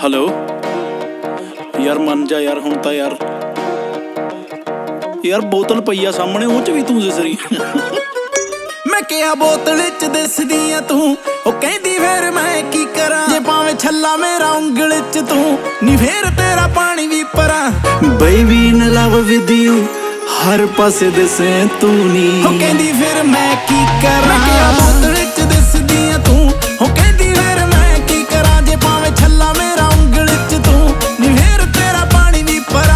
Hello ਯਾਰ ਮੰਨ ਜਾ ਯਾਰ, ਹੁਣ ਤਾਂ ਯਾਰ ਬੋਤਲ ਪਈ ਆ ਸਾਹਮਣੇ, ਉਹ 'ਚ ਵੀ ਤੂੰ ਦਿਸ ਰਹੀ। ਮੈਂ ਕਿਹਾ ਬੋਤਲ 'ਚ ਦਿਸਦੀ ਆ ਤੂੰ, ਉਹ ਕਹਿੰਦੀ ਫੇਰ ਮੈਂ ਕੀ ਕਰਾਂ, ਜੇ ਭਾਵੇਂ ਛੱਲਾ ਮੇਰਾ ਉਂਗਲ 'ਚ ਤੂੰ, ਨੀ ਫੇਰ ਤੇਰਾ ਪਾਣੀ ਵੀ ਪਰਾਂ। Baby in love with you, ਹਰ ਪਾਸੇ ਦਿਸੇ ਤੂੰ ਨੀ, ਉਹ ਕਹਿੰਦੀ ਫਿਰ ਮੈਂ ਕੀ ਕਰਾਂ। ਮੈਂ ਕਿਹਾ ਬੋਤਲ 'ਚ ਦਿਸਦੀ ਆ ਤੂੰ, ਉਹ ਕਹਿੰਦੀ ਫੇਰ ਮੈਂ ਕੀ ਕਰਾਂ, ਜੇ ਭਾਵੇਂ ਛੱਲਾ ਮੇਰਾ ਉਂਗਲ 'ਚ ਤੂੰ, ਨੀ ਫੇਰ ਤੇਰਾ ਪਾਣੀ ਵੀ ਪਰਾਂ।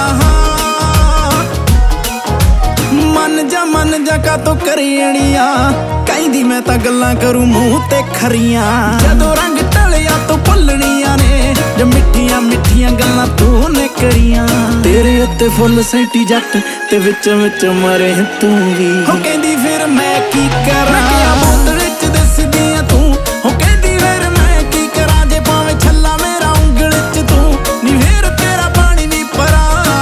ਮਨ ਜਾ ਕਾਤੋਂ ਕਰੀਣੀਆਂ, ਕਹਿੰਦੀ ਮੈਂ ਤਾਂ ਗੱਲਾਂ ਕਰੂ ਮੂੰਹ ਤੇ ਖਰੀਆਂ, ਜਦੋਂ ਰੰਗ ਢਲਿਆ ਤੋਂ ਭੁੱਲਣੀਆਂ ਨੇ, ਜੋ ਮਿੱਠੀਆਂ ਮਿੱਠੀਆਂ ਗੱਲਾਂ ਤੂੰ ਨੇ ਕਰੀਆਂ। ਤੇਰੇ ਉੱਤੇ ਫੁੱਲ ਸੈਂਟੀ ਜੱਟ ਤੇ ਵਿੱਚ ਵਿੱਚ ਮਰੇ ਤੂੰ ਵੀ, ਉਹ ਕਹਿੰਦੀ ਫਿਰ ਮੈਂ ਕੀ ਕਰਾਂ। ਮੈਂ ਕਿਹਾ ਬੋਤਲ 'ਚ ਦਿਸਦੀ ਆ ਤੂੰ, ਉਹ ਕਹਿੰਦੀ ਫਿਰ ਮੈਂ ਕੀ ਕਰਾਂ, ਜੇ ਭਾਵੇਂ ਛੱਲਾ ਮੇਰਾ ਉਂਗਲ 'ਚ ਤੂੰ, ਨੀ ਫੇਰ ਤੇਰਾ ਪਾਣੀ ਵੀ ਪਰਾਂ।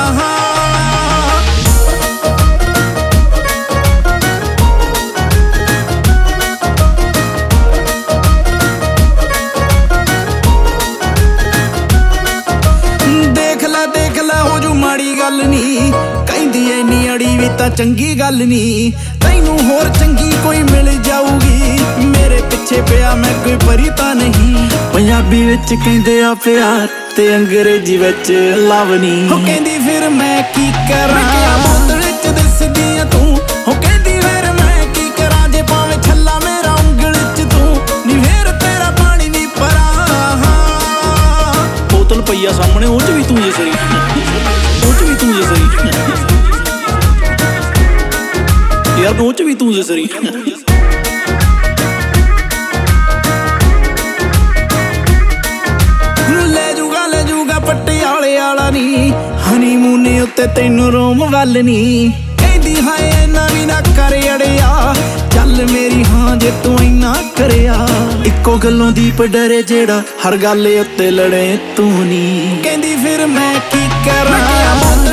ਦੇਖ ਲੈ ਹੋ ਜੂ ਮਾੜੀ ਗੱਲ ਨੀ, ਕਹਿੰਦੀ ਐਨੀ ਅੜੀ ਵੀ ਤਾਂ ਚੰਗੀ ਗੱਲ ਨੀ, ਤੈਨੂੰ ਹੋਰ ਚੰਗੀ ਕੋਈ ਮਿਲ ਜਾਊਗੀ, ਮੇਰੇ ਪਿੱਛੇ ਪਿਆ ਮੈਂ ਕੋਈ ਪਰੀ ਤਾਂ ਨਹੀਂ। ਪੰਜਾਬੀ ਵਿੱਚ ਕਹਿੰਦੇ ਆ ਪਿਆਰ ਤੇ ਅੰਗਰੇਜ਼ੀ ਵਿੱਚ ਲਵ ਨੀ, ਉਹ ਕਹਿੰਦੀ ਫਿਰ ਮੈਂ ਕੀ ਕਰਾਂ। ਮੈਂ ਕਿਹਾ ਬੋਤਲ 'ਚ ਦਿਸਦੀ ਆ ਤੂੰ, ਉਹ ਕਹਿੰਦੀ ਫਿਰ ਮੈਂ ਕੀ ਕਰਾਂ, ਜੇ ਭਾਵੇਂ ਛੱਲਾ ਮੇਰਾ ਉਂਗਲ 'ਚ ਤੂੰ, ਨੀ ਫੇਰ ਤੇਰਾ ਪਾਣੀ ਵੀ ਪਰਾਂ। ਬੋਤਲ ਪਈ ਆ ਸਾਹਮਣੇ, ਉਹ 'ਚ ਵੀ ਤੂੰ ਦਿਸ ਰਹੀ, ਉਹ 'ਚ ਵੀ ਤੂੰ ਦਿਸ ਰਹੀ ਯਾਰ, ਉਹ 'ਚ ਵੀ ਤੂੰ ਦਿਸ ਰਹੀ। ਲੈ ਜੂਗਾ ਪਟਿਆਲੇ ਵਾਲਾ ਨੀ, ਹਨੀਮੂਨ ਉੱਤੇ ਤੈਨੂੰ ਰੋਮ ਵੱਲ ਨੀ, ਕਹਿੰਦੀ ਹਾਏ ਇੰਨਾ ਵੀ ਨਾ ਕਰ ਅੜਿਆ, ਚੱਲ ਮੇਰੀ ਹਾਂ ਜੇ ਤੂੰ ਇੰਨਾ ਕਰਿਆ। ਇੱਕੋ ਗੱਲੋਂ ਦੀਪ ਡਰੇ ਜਿਹੜਾ ਹਰ ਗੱਲ ਉੱਤੇ ਲੜੇ ਤੂੰ ਨੀ, ਕਹਿੰਦੀ ਫਿਰ ਮੈਂ ਕੀ ਕਰਾਂ।